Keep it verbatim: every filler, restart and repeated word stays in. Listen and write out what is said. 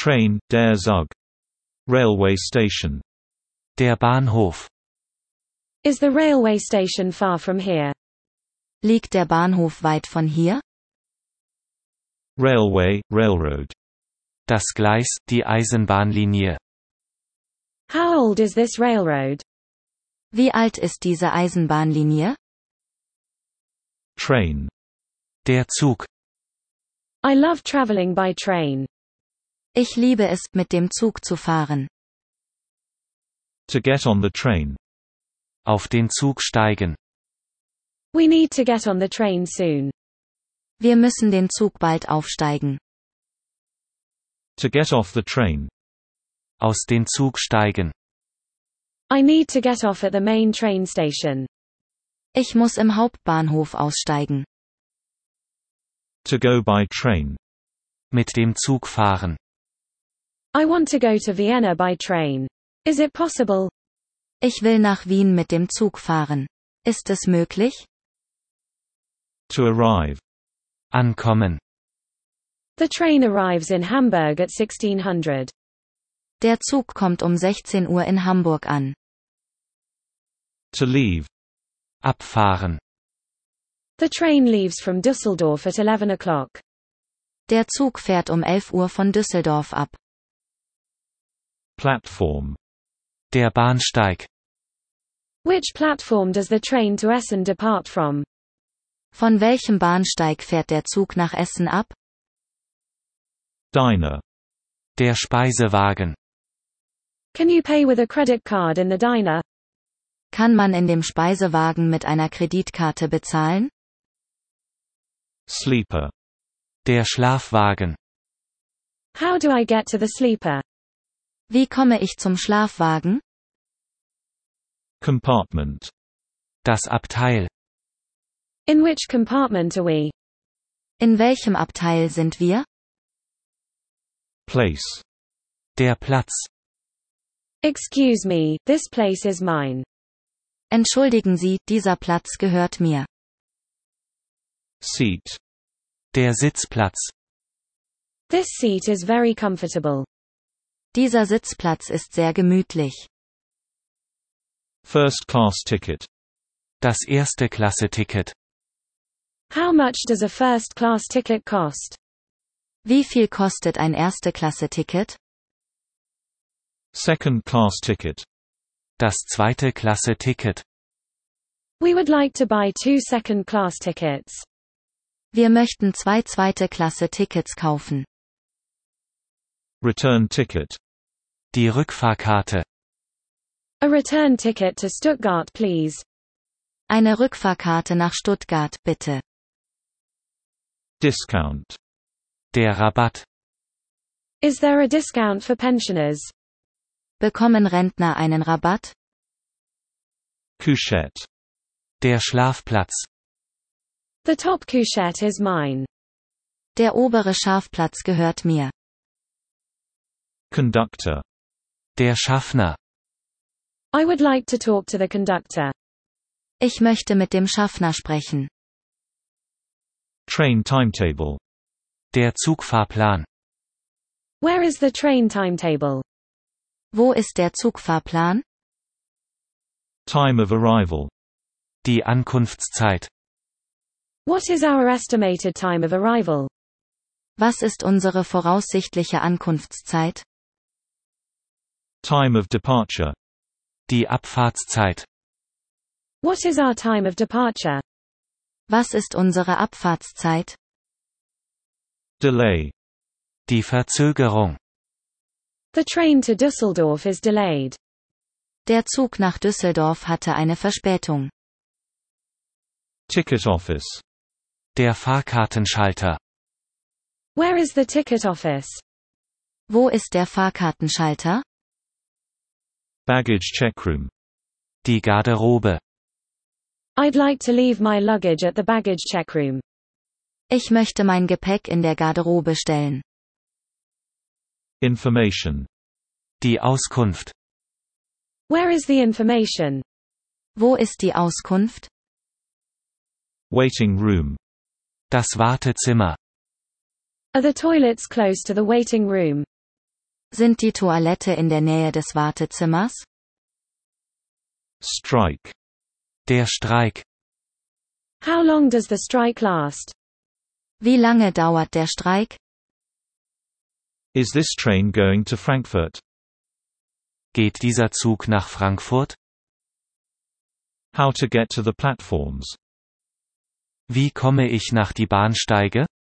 Train, der Zug. Railway station. Der Bahnhof. Is the railway station far from here? Liegt der Bahnhof weit von hier? Railway, railroad. Das Gleis, die Eisenbahnlinie. How old is this railroad? Wie alt ist diese Eisenbahnlinie? Train. Der Zug. I love traveling by train. Ich liebe es, mit dem Zug zu fahren. To get on the train. Auf den Zug steigen. We need to get on the train soon. Wir müssen den Zug bald aufsteigen. To get off the train. Aus den Zug steigen. I need to get off at the main train station. Ich muss im Hauptbahnhof aussteigen. To go by train. Mit dem Zug fahren. I want to go to Vienna by train. Is it possible? Ich will nach Wien mit dem Zug fahren. Ist es möglich? To arrive. Ankommen. The train arrives in Hamburg at sixteen hundred. Der Zug kommt um sechzehn Uhr in Hamburg an. To leave. Abfahren. The train leaves from Düsseldorf at eleven o'clock. Der Zug fährt um elf Uhr von Düsseldorf ab. Platform. Der Bahnsteig. Which platform does the train to Essen depart from? Von welchem Bahnsteig fährt der Zug nach Essen ab? Diner. Der Speisewagen. Can you pay with a credit card in the diner? Kann man in dem Speisewagen mit einer Kreditkarte bezahlen? Sleeper. Der Schlafwagen. How do I get to the sleeper? Wie komme ich zum Schlafwagen? Compartment. Das Abteil. In which compartment are we? In welchem Abteil sind wir? Place. Der Platz. Excuse me, this place is mine. Entschuldigen Sie, dieser Platz gehört mir. Seat. Der Sitzplatz. This seat is very comfortable. Dieser Sitzplatz ist sehr gemütlich. First class ticket. Das erste Klasse-Ticket. How much does a first class ticket cost? Wie viel kostet ein Erste-Klasse-Ticket? Second class ticket. Das zweite Klasse-Ticket. We would like to buy two second class tickets. Wir möchten zwei Zweite-Klasse-Tickets kaufen. Return ticket. Die Rückfahrkarte. A return ticket to Stuttgart, please. Eine Rückfahrkarte nach Stuttgart, bitte. Discount. Der Rabatt. Is there a discount for pensioners? Bekommen Rentner einen Rabatt? Couchette. Der Schlafplatz. The top couchette is mine. Der obere Schlafplatz gehört mir. Conductor. Der Schaffner. I would like to talk to the conductor. Ich möchte mit dem Schaffner sprechen. Train timetable. Der Zugfahrplan. Where is the train timetable? Wo ist der Zugfahrplan? Time of arrival. Die Ankunftszeit. What is our estimated time of arrival? Was ist unsere voraussichtliche Ankunftszeit? Time of departure. Die Abfahrtszeit. What is our time of departure? Was ist unsere Abfahrtszeit? Delay. Die Verzögerung. The train to Düsseldorf is delayed. Der Zug nach Düsseldorf hatte eine Verspätung. Ticket office. Der Fahrkartenschalter. Where is the ticket office? Wo ist der Fahrkartenschalter? Baggage checkroom. Die Garderobe. I'd like to leave my luggage at the baggage check room. Ich möchte mein Gepäck in der Garderobe stellen. Information. Die Auskunft. Where is the information? Wo ist die Auskunft? Waiting room. Das Wartezimmer. Are the toilets close to the waiting room? Sind die Toilette in der Nähe des Wartezimmers? Strike. Der Streik. How long does the strike last? Wie lange dauert der Streik? Is this train going to Frankfurt? Geht dieser Zug nach Frankfurt? How to get to the platforms? Wie komme ich nach die Bahnsteige?